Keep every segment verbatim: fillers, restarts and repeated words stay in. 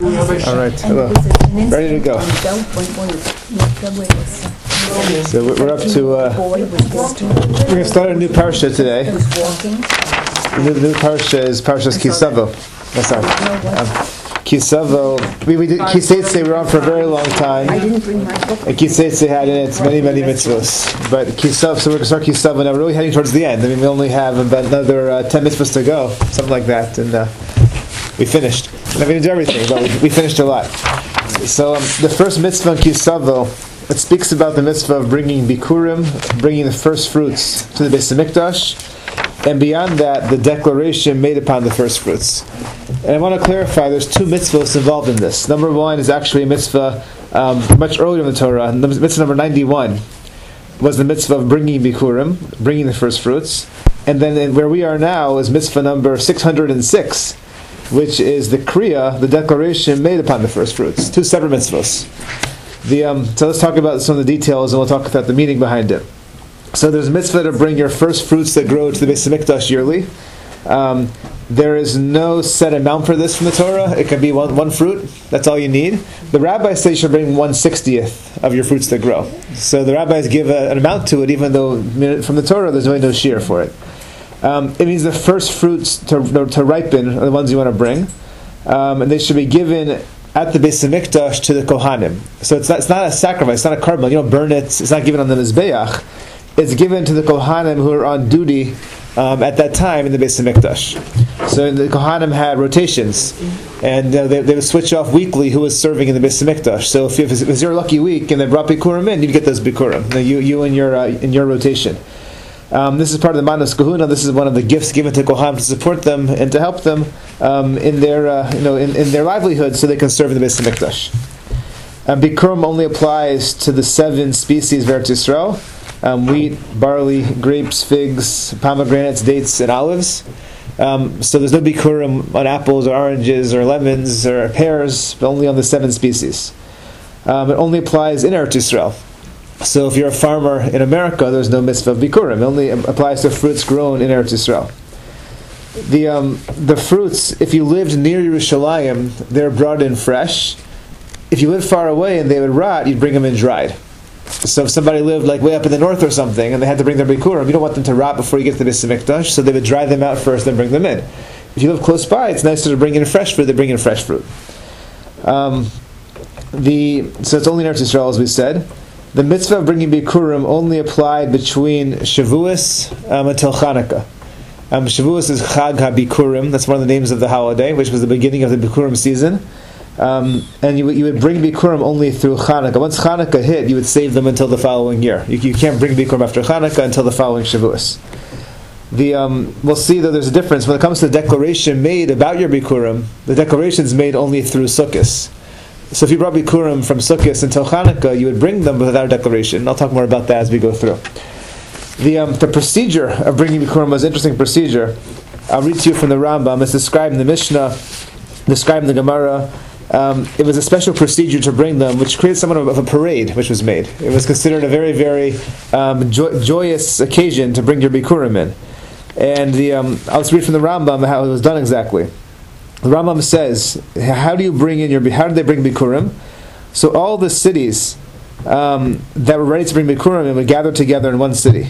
All right, hello. Ready to go. So we're up to, uh, we're going to start a new parsha today. The new parsha is Parshas Ki Savo. That's not um, Ki Savo. We, we did Ki Seitze, we were on for a very long time. I didn't bring my book. And Ki Seitze had in it many, many mitzvahs. But Ki Savo, so we're going to start Ki Savo now. We're really heading towards the end. I mean, we only have about another uh, ten mitzvahs to go, something like that. And uh, we finished. I mean, we did everything, but we, we finished a lot. So um, the first mitzvah in Ki Savo, it speaks about the mitzvah of bringing bikurim, bringing the first fruits to the Beis Hamikdash, and beyond that, the declaration made upon the first fruits. And I want to clarify, there's two mitzvahs involved in this. Number one is actually a mitzvah um, much earlier in the Torah. Mitzvah number ninety-one was the mitzvah of bringing bikurim, bringing the first fruits. And then where we are now is mitzvah number six hundred six, which is the kriya, the declaration made upon the first fruits. Two separate mitzvahs. The um, so let's talk about some of the details, and we'll talk about the meaning behind it. So there's a mitzvah to bring your first fruits that grow to the Beis Hamikdash yearly. Um, there is no set amount for this from the Torah. It can be one, one fruit. That's all you need. The rabbis say you should bring one sixtieth of your fruits that grow. So the rabbis give a, an amount to it, even though from the Torah there's really no shear for it. Um, it means the first fruits to, to ripen are the ones you want to bring, um, and they should be given at the Beis Hamikdash to the Kohanim. So it's not, it's not a sacrifice, it's not a carbon. You don't burn it, it's not given on the Mizbeach. It's given to the Kohanim who are on duty um, at that time in the Beis Hamikdash. So the Kohanim had rotations, and uh, they, they would switch off weekly who was serving in the Beis Hamikdash. So if, if it was your lucky week and they brought Bikurim in, you'd get those Bikurim. You, you and your, uh, in your rotation. Um, this is part of the Manos Kahuna. This is one of the gifts given to Kohanim to support them and to help them um, in their, uh, you know, in, in their livelihood, so they can serve in the Beis Hamikdash. Um, Bikurim only applies to the seven species of Eretz Yisrael: um, wheat, barley, grapes, figs, pomegranates, dates, and olives. Um, so there's no Bikurim on apples or oranges or lemons or pears, but only on the seven species. Um, it only applies in Eretz Yisrael. So if you're a farmer in America, there's no mitzvah of bikurim. It only applies to fruits grown in Eretz Yisrael. The um, the fruits, if you lived near Yerushalayim, they're brought in fresh. If you lived far away and they would rot, you'd bring them in dried. So if somebody lived like way up in the north or something, and they had to bring their bikurim, you don't want them to rot before you get to the Beis Hamikdash, so they would dry them out first, then bring them in. If you live close by, it's nicer to bring in fresh fruit. They bring in fresh fruit. Um, the so it's only in Eretz Yisrael, as we said. The mitzvah of bringing Bikurim only applied between Shavuos um, until Chanukah. Um, Shavuos is Chag HaBikurim. That's one of the names of the holiday, which was the beginning of the Bikurim season. Um, and you, you would bring Bikurim only through Chanukah. Once Chanukah hit, you would save them until the following year. You, you can't bring Bikurim after Chanukah until the following Shavuos. The, um, we'll see that there's a difference. When it comes to the declaration made about your Bikurim, the declaration is made only through Sukkos. So if you brought Bikurim from Sukkot until Chanukah, you would bring them without a declaration. I'll talk more about that as we go through. The um, the procedure of bringing Bikurim was an interesting procedure. I'll read to you from the Rambam. It's described in the Mishnah, described in the Gemara. Um, it was a special procedure to bring them, which created somewhat of a parade, which was made. It was considered a very, very um, jo- joyous occasion to bring your Bikurim in. And the um, I'll just read from the Rambam how it was done exactly. The Rambam says, how do you bring in your, how did they bring Bikurim? So all the cities um, that were ready to bring Bikurim would gather together in one city.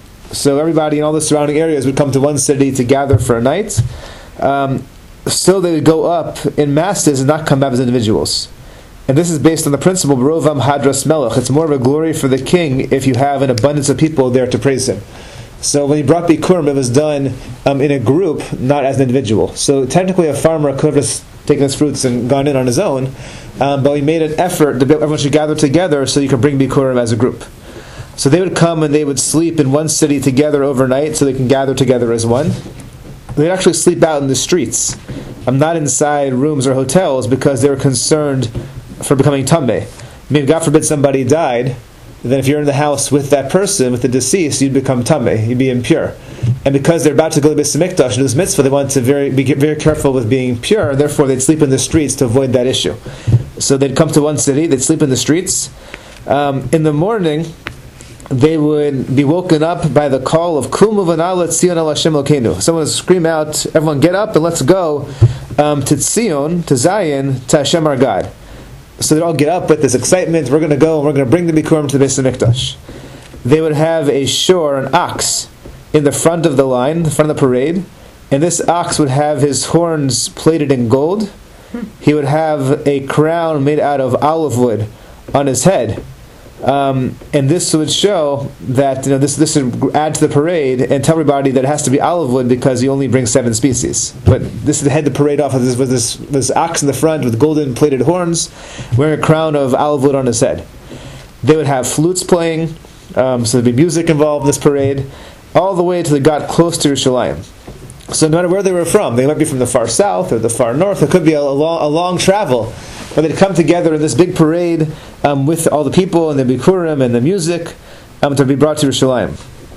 So everybody in all the surrounding areas would come to one city to gather for a night. Um, so they would go up in masses and not come back as individuals. And this is based on the principle, Rovam Hadras Melech. It's more of a glory for the king if you have an abundance of people there to praise him. So when he brought Bikurim, it was done um, in a group, not as an individual. So technically a farmer could have just taken his fruits and gone in on his own, um, but he made an effort that everyone should gather together so you could bring Bikurim as a group. So they would come and they would sleep in one city together overnight so they can gather together as one. They'd actually sleep out in the streets, um, not inside rooms or hotels, because they were concerned for becoming tameh. I mean, God forbid somebody died, then if you're in the house with that person, with the deceased, you'd become tameh, you'd be impure. And because they're about to go to Beis Hamikdash and do this mitzvah, they want to very, be very careful with being pure, therefore they'd sleep in the streets to avoid that issue. So they'd come to one city, they'd sleep in the streets. Um, in the morning, they would be woken up by the call of Kumu v'na'ala tzion el Hashem Elokeinu. Someone would scream out, everyone get up and let's go um, to Tzion, to Zion, to Hashem our God. So they'd all get up with this excitement. We're going to go and we're going to bring the Bikurim to the Beis HaMikdash. They would have a shore, an ox, in the front of the line, the front of the parade, and this ox would have his horns plated in gold. He would have a crown made out of olive wood on his head. Um, and this would show that, you know, this this would add to the parade and tell everybody that it has to be olive wood because you only bring seven species. But this would head the parade off with this, with this, this ox in the front with golden plated horns, wearing a crown of olive wood on his head. They would have flutes playing, um, so there'd be music involved in this parade, all the way until they got close to Yerushalayim. So no matter where they were from, they might be from the far south or the far north, it could be a, a, long, a long travel, but they'd come together in this big parade um, with all the people and the Bikurim and the music um, to be brought to Yerushalayim.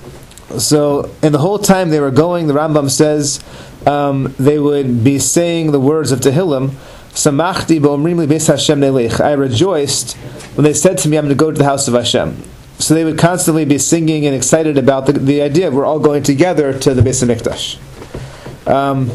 So, and the whole time they were going, the Rambam says, um, they would be saying the words of Tehillim, Samachti b'omrim li beis Hashem nelech. I rejoiced when they said to me, I'm going to go to the house of Hashem. So they would constantly be singing and excited about the, the idea of we're all going together to the Beis HaMikdash. Um,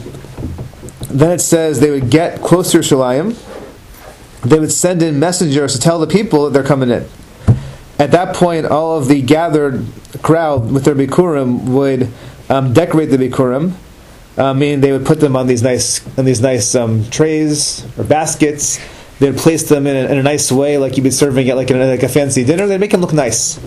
then it says they would get close to Yerushalayim. They would send in messengers to tell the people that they're coming in. At that point, all of the gathered crowd with their Bikurim would um, decorate the Bikurim. I mean, they would put them on these nice on these nice um, trays or baskets. They would place them in a, in a nice way, like you'd be serving at like, in a, like a fancy dinner. They'd make them look nice.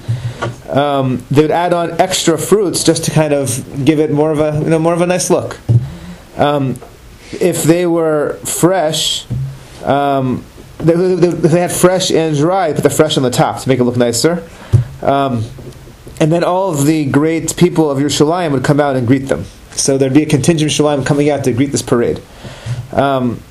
Um, they would add on extra fruits just to kind of give it more of a you know more of a nice look. Um, if they were fresh, um, they, they, they had fresh and dry. Put the fresh on the top to make it look nicer. Um, and then all of the great people of Yerushalayim would come out and greet them. So there'd be a contingent of Yerushalayim coming out to greet this parade. Um,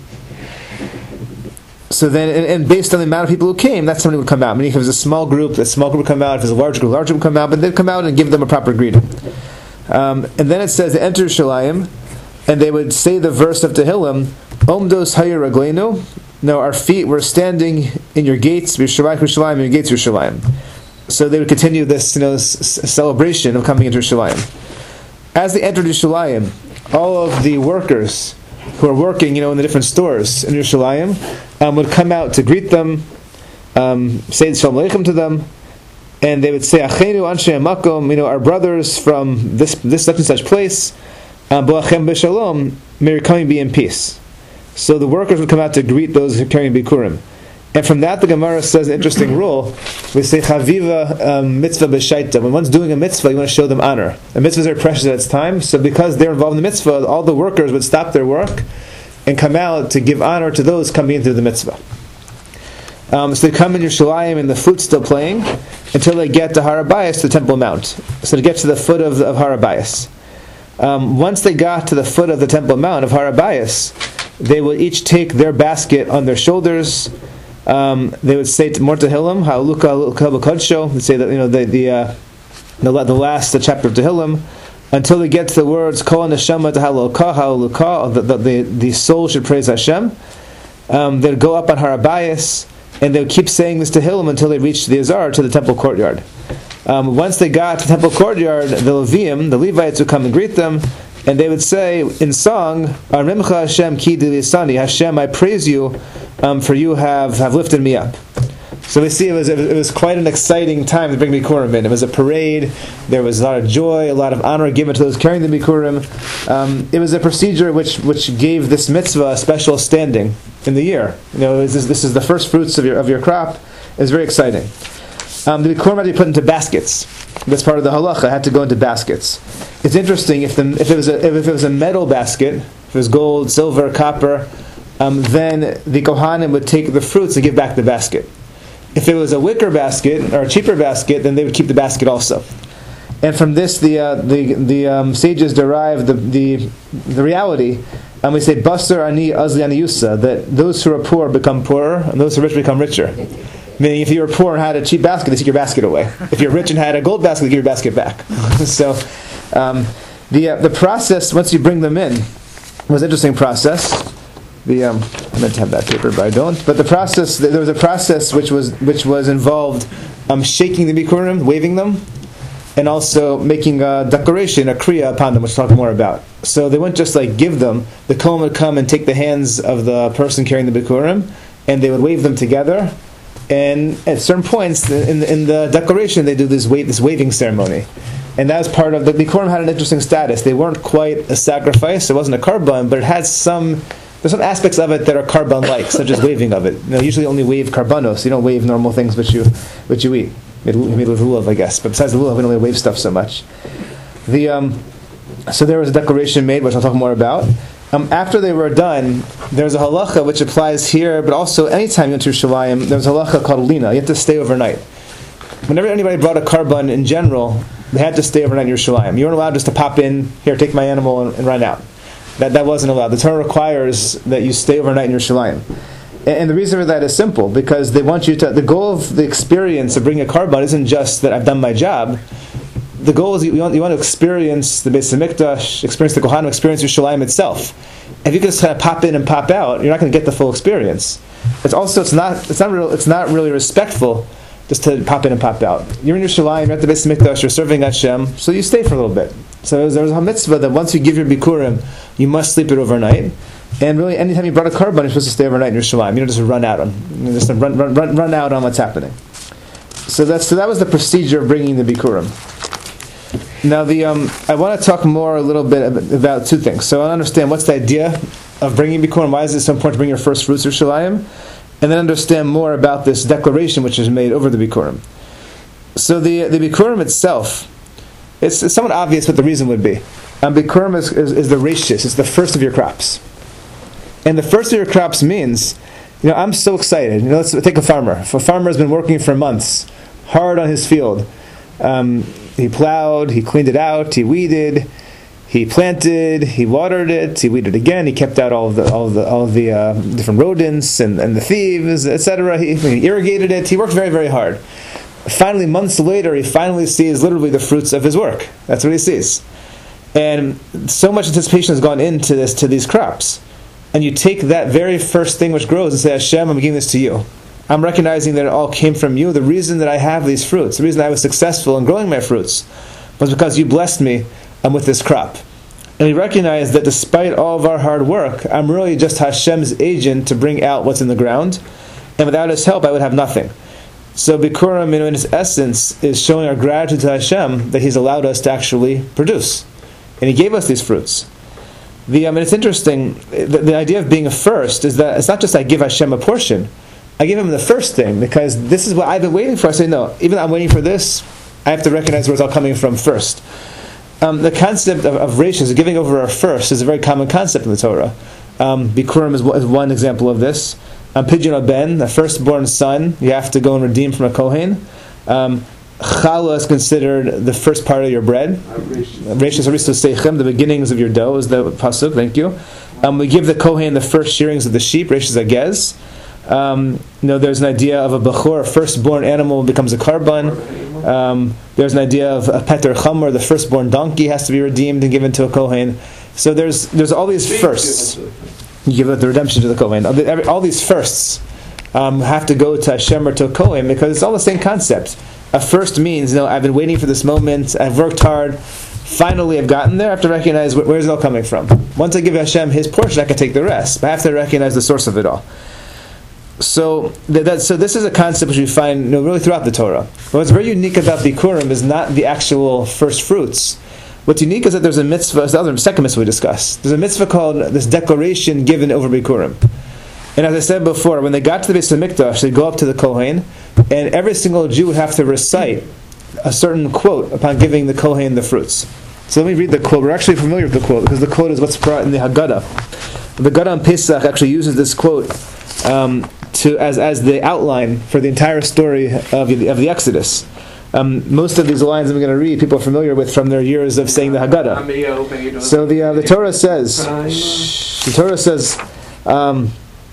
So then, and, and based on the amount of people who came, that's somebody would come out. Meaning, if it was a small group, a small group would come out. If it was a large group, a large group would come out. But they'd come out and give them a proper greeting. Um, and then it says they enter Yerushalayim, and they would say the verse of Tehillim, Omdos Hayir Ragleinu. No, our feet were standing in your gates, Yerushalayim, Yerushalayim, in your gates, Yerushalayim. So they would continue this, you know, this celebration of coming into Yerushalayim. As they entered Yerushalayim, all of the workers who are working, you know, in the different stores in Yerushalayim, um, would come out to greet them, um, say Shalom Aleichem to them, and they would say, Achenu Anshe Makom, you know, our brothers from this this such and such place, Bo'achem B'Shalom, may your coming be in peace. So the workers would come out to greet those who carry Bikurim. And from that, the Gemara says an interesting rule. We say, Chaviva um, mitzvah b'shaita. When one's doing a mitzvah, you want to show them honor. The mitzvahs are precious at its time, so because they're involved in the mitzvah, all the workers would stop their work and come out to give honor to those coming into the mitzvah. Um, so they come in Yerushalayim and the flute's still playing until they get to Har HaBayis, to the Temple Mount. So to get to the foot of, of Har HaBayis. Um, once they got to the foot of the Temple Mount of Har HaBayis, they will each take their basket on their shoulders. Um, they would say to more Tehillim, Ha'uluka Ha'uluka They'd say that, you know, the the uh, the, the last the chapter of Tehillim, until they get to the words Kol Neshama Ha'uluka Ha'uluka, the the the soul should praise Hashem. Um, they'd go up on Har HaBayis and they would keep saying this Tehillim until they reached the Azar, to the temple courtyard. Um, once they got to the temple courtyard, the Leviim, the Levites, would come and greet them, and they would say in song, Arimcha Hashem ki dilisani, Hashem, I praise you, um, for you have, have lifted me up. So we see it was it was quite an exciting time to bring Bikurim in. It was a parade. There was a lot of joy, a lot of honor given to those carrying the Bikurim. Um, it was a procedure which which gave this mitzvah a special standing in the year. You know, this is, this is the first fruits of your of your crop. It's very exciting. Um, the Bikurim had to be put into baskets. That's part of the halacha. It had to go into baskets. It's interesting if the if it was a if it was a metal basket, if it was gold, silver, copper, um, then the kohanim would take the fruits and give back the basket. If it was a wicker basket or a cheaper basket, then they would keep the basket also. And from this, the uh, the the um, sages derive the the, the reality, and we say basar ani azli ani yusa, that those who are poor become poorer and those who are rich become richer. Meaning, if you were poor and had a cheap basket, they take your basket away. If you're rich and had a gold basket, they give your basket back. so, um, the uh, the process once you bring them in was an interesting process. The um, I meant to have that paper, but I don't. But the process, there was a process which was which was involved um, shaking the bikurim, waving them. and also making a declaration, a kriya upon them, which we'll talk more about. So they wouldn't just like give them. The kohen would come and take the hands of the person carrying the bikurim, and they would wave them together. And at certain points in the, in the declaration, they do this wave, this waving ceremony, and that was part of the bikurim. Had an interesting status. They weren't quite a sacrifice. It wasn't a karban, but it had some. There's some aspects of it that are karban-like, such as waving of it. You know, usually only wave karbanos. You don't wave normal things, which you which you eat. Made with lulav, I guess. But besides the lulav, we don't really wave stuff so much. The um, so there was a declaration made, which I'll talk more about. Um, after they were done, there's a halacha which applies here, but also anytime you enter Yerushalayim, there's a halacha called lina. You have to stay overnight. Whenever anybody brought a karban in general, they had to stay overnight in Yerushalayim. You weren't allowed just to pop in, here, take my animal, and, and run out. That that wasn't allowed. The Torah requires that you stay overnight in Yerushalayim. And, and the reason for that is simple, because they want you to, the goal of the experience of bringing a karban isn't just that I've done my job. The goal is you want, you want to experience the Beis HaMikdash, experience the Kohanim, experience Yerushalayim itself. If you can just kind of pop in and pop out, you're not going to get the full experience. It's also it's not it's not real, it's not really respectful just to pop in and pop out. You're in Yerushalayim, you're at the Beis HaMikdash, you're serving Hashem, so you stay for a little bit. So there was a mitzvah that once you give your bikurim, you must sleep it overnight. And really, anytime you brought a karban, you're supposed to stay overnight in Yerushalayim. You don't just run out on you just run, run run run out on what's happening. So that's so that was the procedure of bringing the bikurim. Now, the um, I want to talk more a little bit about two things. So I understand what's the idea of bringing bikurim. Why is it so important to bring your first fruits to Yerushalayim? And then understand more about this declaration which is made over the bikurim. So the the bikurim itself, it's, it's somewhat obvious what the reason would be. Um, bikurim is, is, is the rashis. It's the first of your crops. And the first of your crops means, you know, I'm so excited. You know, let's take a farmer. If a farmer has been working for months, hard on his field. Um, he plowed, he cleaned it out, he weeded, he planted, he watered it, he weeded again, he kept out all of the all of the all of the uh, different rodents and, and the thieves, et cetera. He, he irrigated it. He worked very, very hard. Finally, months later, he finally sees literally the fruits of his work. That's what he sees. And so much anticipation has gone into this, to these crops. And you take that very first thing which grows and say, Hashem, I'm giving this to you. I'm recognizing that it all came from you. The reason that I have these fruits, the reason I was successful in growing my fruits, was because you blessed me um, with this crop. And we recognize that despite all of our hard work, I'm really just Hashem's agent to bring out what's in the ground. And without His help, I would have nothing. So Bikurim, you know, in its essence, is showing our gratitude to Hashem that He's allowed us to actually produce. And He gave us these fruits. The, I mean, it's interesting, the, the idea of being a first is that it's not just I give Hashem a portion. I give Him the first thing, because this is what I've been waiting for. I say, no, even though I'm waiting for this, I have to recognize where it's all coming from first. Um, the concept of, of rashis, giving over our first, is a very common concept in the Torah. Um, Bikurim is, is one example of this. Um, Pidyon Ben, the firstborn son, you have to go and redeem from a Kohen. Um, Challah is considered the first part of your bread. Rashis Aristo Seichem, the beginnings of your dough, is the pasuk. Thank you. Um, we give the Kohen the first shearings of the sheep. Rashis Agez. Um, you know, there's an idea of a bechor, a firstborn animal becomes a karban. Um, there's an idea of a peter chamor, the firstborn donkey has to be redeemed and given to a kohen. So there's there's all these firsts. You give the redemption to the kohen. All these firsts um, have to go to Hashem or to a kohen, because it's all the same concept. A first means, you know, I've been waiting for this moment. I've worked hard. Finally, I've gotten there. I have to recognize where, where's it all coming from. Once I give Hashem His portion, I can take the rest. But I have to recognize the source of it all. So that, that so this is a concept which we find, you know, really throughout the Torah. But what's very unique about Bikurim is not the actual first fruits. What's unique is that there's a mitzvah, it's the other second mitzvah we discussed. There's a mitzvah called this declaration given over Bikurim. And as I said before, when they got to the Beis HaMikdash, they'd go up to the Kohen, and every single Jew would have to recite a certain quote upon giving the Kohen the fruits. So let me read the quote. We're actually familiar with the quote, because the quote is what's brought in the Haggadah. The Haggadah on Pesach actually uses this quote um, to as as the outline for the entire story of the, of the Exodus. Um, most of these lines I'm going to read, people are familiar with from their years of saying the Haggadah. So the uh, the Torah says, the Torah says, um,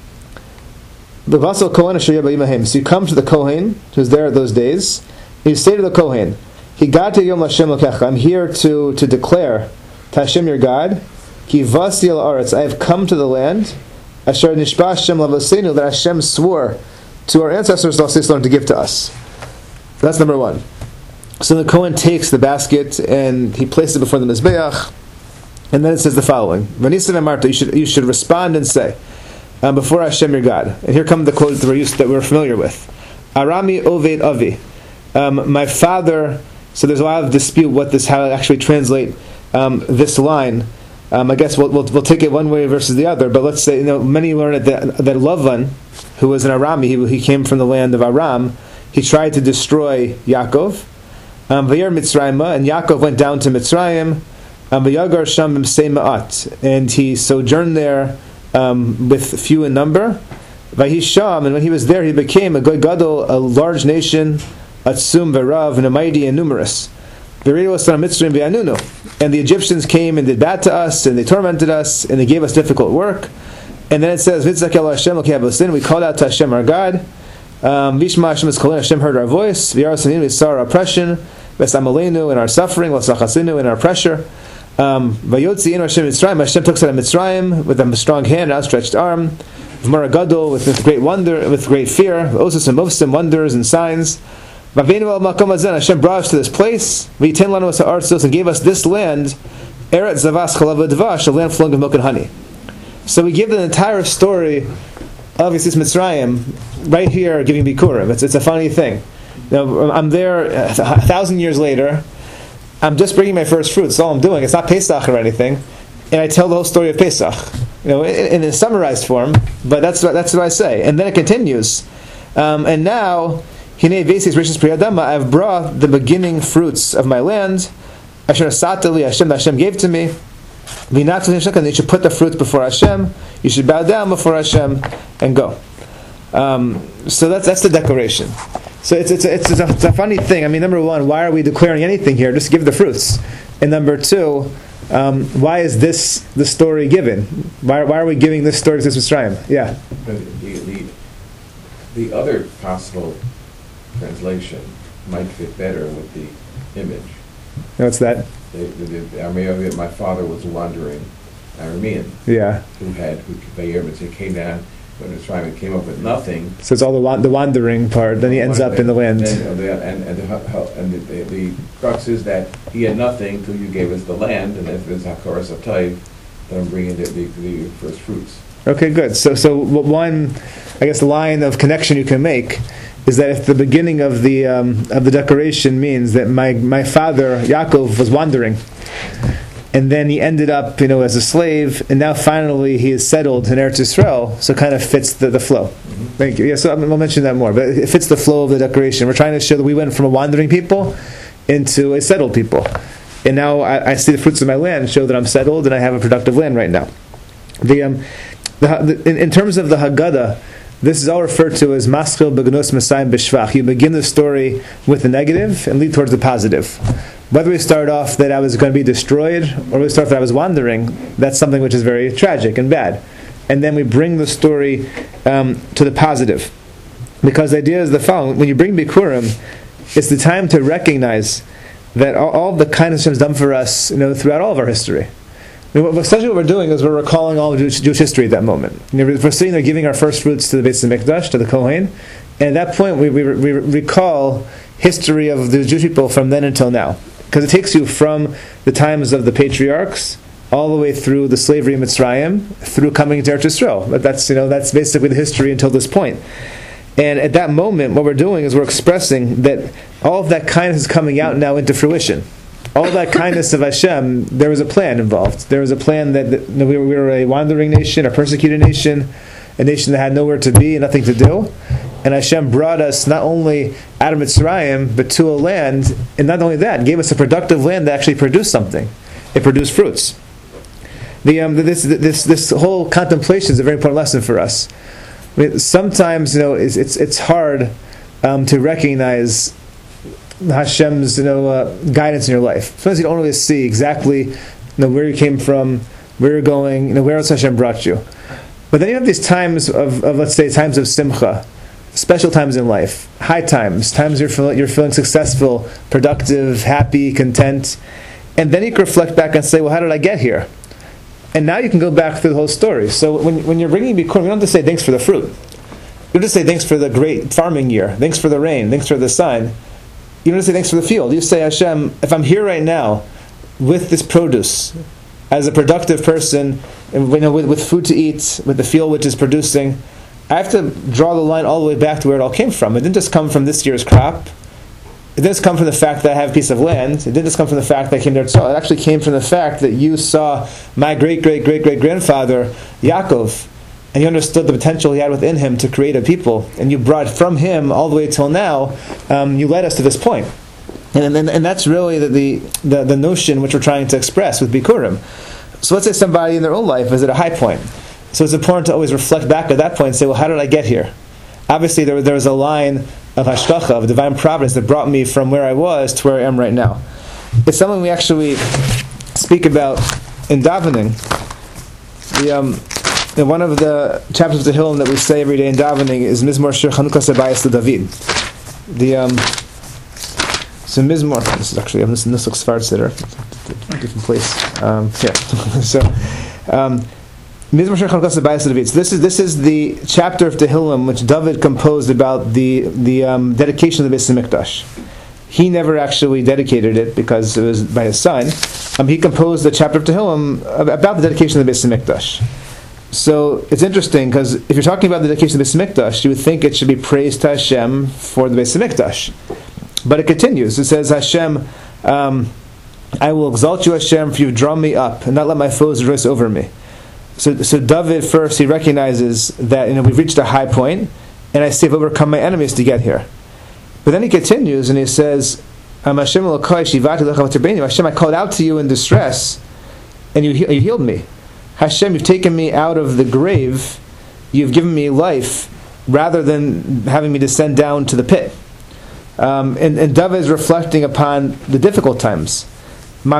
the Vasal Kohen Asher Yeh B'Imahim. So you come to the Kohen who's there at those days, and you say to the Kohen, Higati Yom Hashem Lokecha. I'm here to to declare to Hashem your God, Ki Vasi al Aretz. I have come to the land. Asher Nishba Hashem Lavosenu, that Hashem swore to our ancestors to give to us. That's number one. So the Kohen takes the basket and he places it before the Mizbeach, and then it says the following: V'nisan amarta, you should you should respond and say, um, before Hashem your God. And here come the quotes that we're used that we're familiar with. Arami oved avi, um, my father. So there's a lot of dispute what this how to actually translate um, this line. Um, I guess we'll, we'll we'll take it one way versus the other. But let's say, you know, many learn it that that Lavan, who was an Arami, he, he came from the land of Aram. He tried to destroy Yaakov. Um, Vayir Mitzrayim, and Yaakov went down to Mitzrayim. Um, Vayagar Sham B'msei Ma'at, and he sojourned there um, with few in number. Vayisham, and when he was there, he became a Gadol, a large nation, Atzum V'Rav, and a mighty and numerous. And the Egyptians came and did bad to us, and they tormented us, and they gave us difficult work. And then it says, we called out to Hashem our God. Um, Vishma Hashem is calling, Hashem heard our voice. We saw our oppression, Vesamalenu, and our suffering, Vasachasinu, and our pressure. Um, Vayotzi in Hashem Mitzrayim, Hashem took us out of Mitzrayim with a strong hand and outstretched arm. V'maragadol, with great wonder, with great fear. Osus and Mofsim, wonders and signs. Hashem brought us to this place, and gave us this land, Eretz Zavas Chalav Dvash, a land flowing with milk and honey. So we give the entire story of Yetzias Mitzrayim right here, giving Bikurim. It's it's a funny thing. Now, I'm there a thousand years later. I'm just bringing my first fruits. That's all I'm doing. It's not Pesach or anything, and I tell the whole story of Pesach, you know, in, in a summarized form. But that's what that's what I say, and then it continues, um, and now. I've brought the beginning fruits of my land. Asher Satali Hashem, that Hashem gave to me. And you should put the fruits before Hashem. You should bow down before Hashem and go. Um, so that's that's the declaration. So it's it's it's, it's, a, it's a funny thing. I mean, number one, why are we declaring anything here? Just give the fruits. And number two, um, why is this the story given? Why why are we giving this story to Mitzrayim? Yeah. The, the, the other possible translation might fit better with the image. What's that? The, the, the, my father was a wandering Aramean. Yeah. Who had who he came down when he was trying, came up with nothing. So it's all the the wandering part. Then he ends up in the land. And, and, and, the, and the, the, the crux is that he had nothing until you gave us the land, and if it's Hakoras Atayv, then I'm bringing the, the, the first fruits. Okay, good. So so one, I guess, line of connection you can make is that if the beginning of the um, of the declaration means that my my father Yaakov was wandering, and then he ended up, you know, as a slave, and now finally he is settled in Eretz Yisrael, so it kind of fits the, the flow. Mm-hmm. Thank you. Yeah, so I'll mention that more, but it fits the flow of the declaration. We're trying to show that we went from a wandering people into a settled people, and now I, I see the fruits of my land show that I'm settled and I have a productive land right now. The um, the, the in, in terms of the Haggadah, this is all referred to as Maschil Begnus Masayim B'Shvach. You begin the story with the negative and lead towards the positive. Whether we start off that I was going to be destroyed, or we start that I was wandering, that's something which is very tragic and bad. And then we bring the story um, to the positive. Because the idea is the following: when you bring Bikurim, it's the time to recognize that all, all the kindness Hashem has done for us, you know, throughout all of our history. I mean, essentially what we're doing is we're recalling all of Jewish, Jewish history at that moment. You know, we're sitting there giving our first fruits to the Beis Hamikdash, to the Kohen, and at that point we, we, we recall history of the Jewish people from then until now. Because it takes you from the times of the patriarchs all the way through the slavery in Mitzrayim, through coming to Eretz Yisrael. That's, you know, that's basically the history until this point. And at that moment, what we're doing is we're expressing that all of that kindness is coming out now into fruition. All that kindness of Hashem, there was a plan involved. There was a plan that, that we, were, we were a wandering nation, a persecuted nation, a nation that had nowhere to be and nothing to do. And Hashem brought us not only out of Mitzrayim, but to a land, and not only that, gave us a productive land that actually produced something. It produced fruits. The um, this this this whole contemplation is a very important lesson for us. I mean, sometimes, you know, it's it's, it's hard um, to recognize Hashem's, you know, uh, guidance in your life. Sometimes you don't really see exactly, you know, where you came from, where you're going, you know, where else Hashem brought you. But then you have these times of, of let's say, times of simcha, special times in life, high times, times you're feeling, you're feeling successful, productive, happy, content, and then you can reflect back and say, well, how did I get here? And now you can go back through the whole story. So when when you're bringing Bikurim, you don't have to say thanks for the fruit. You don't just say thanks for the great farming year, thanks for the rain, thanks for the sun. you don't say thanks for the field. You say, Hashem, if I'm here right now with this produce, as a productive person, and, you know, with, with food to eat, with the field which is producing, I have to draw the line all the way back to where it all came from. It didn't just come from this year's crop. It didn't just come from the fact that I have a piece of land. It didn't just come from the fact that I came there to sell. It actually came from the fact that you saw my great, great, great, great grandfather, Yaakov, and you understood the potential he had within him to create a people, and you brought from him all the way till now. Um, you led us to this point, and and, and that's really the, the the the notion which we're trying to express with Bikurim. So let's say somebody in their own life is at a high point. So it's important to always reflect back at that point and say, well, how did I get here? Obviously, there, there was a line of hashgacha, of divine providence, that brought me from where I was to where I am right now. It's something we actually speak about in davening. The, um, in one of the chapters of the Tehillim that we say every day in davening is Mizmor Shir Chanukah Sabayis to David. The um, so Mizmor. This is actually this this looks Sfard Siddur, different place. Um, yeah. so. Um, Mizmor Shir Chanukah Sabayis to David. So this is this is the chapter of Tehillim which David composed about the the um, dedication of the Beis Hamikdash. He never actually dedicated it because it was by his son. Um, he composed the chapter of Tehillim about the dedication of the Beis Hamikdash. So it's interesting because if you're talking about the dedication of the Beis Hamikdash, you would think it should be praise to Hashem for the Beis Hamikdash. But it continues. It says, Hashem, um, I will exalt you, Hashem, for you've drawn me up and not let my foes rejoice over me. So, so David first he recognizes that you know we've reached a high point, and I say I've overcome my enemies to get here. But then he continues and he says, Hashem, Hashem, I called out to you in distress, and you, you healed me. Hashem, you've taken me out of the grave, you've given me life, rather than having me descend down to the pit. Um, and, and David is reflecting upon the difficult times. My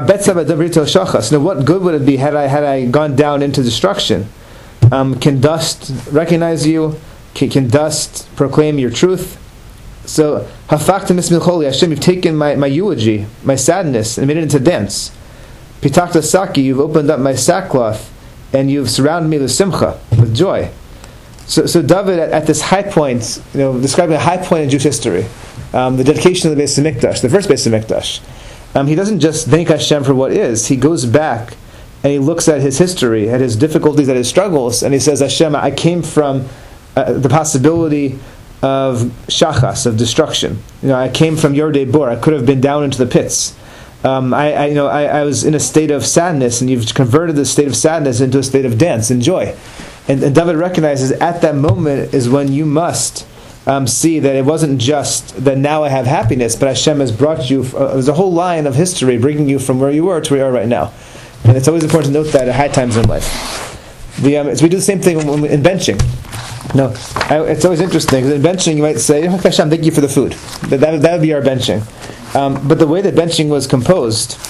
Now, what good would it be had I had I gone down into destruction? Um, can dust recognize you? Can, can dust proclaim your truth? So, Hafakta Mismilcholi, Hashem, you've taken my, my eulogy, my sadness, and made it into dance. Pitakta Saki, you've opened up my sackcloth, and you've surrounded me with simcha, with joy. So, so David, at, at this high point, you know, describing a high point in Jewish history, um, the dedication of the Beis Hamikdash, the first Beis Hamikdash. Um, he doesn't just thank Hashem for what is. He goes back and he looks at his history, at his difficulties, at his struggles, and he says, Hashem, I came from uh, the possibility of shachas, of destruction. You know, I came from Yordei Bor. I could have been down into the pits. Um, I, I, you know, I, I was in a state of sadness, and you've converted the state of sadness into a state of dance and joy. And, and David recognizes at that moment is when you must Um, see that it wasn't just that now I have happiness, but Hashem has brought you, uh, there's a whole line of history bringing you from where you were to where you are right now. And it's always important to note that at high times in life. The, um, so we do the same thing when, when, in benching. No, I, it's always interesting, because in benching you might say, oh, Hashem, thank you for the food. That, that, that would be our benching. Um, but the way that benching was composed,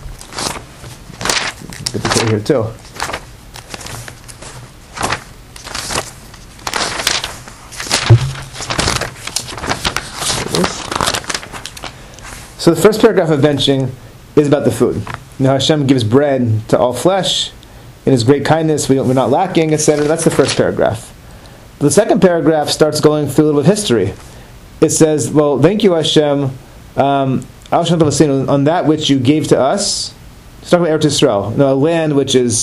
get this over here too. So the first paragraph of benching is about the food. Now Hashem gives bread to all flesh. In His great kindness, we don't, we're not lacking, et cetera. That's the first paragraph. The second paragraph starts going through a little bit of history. It says, well, thank you, Hashem, um, on that which you gave to us. It's talking about Eretz Yisrael, you know, a land which is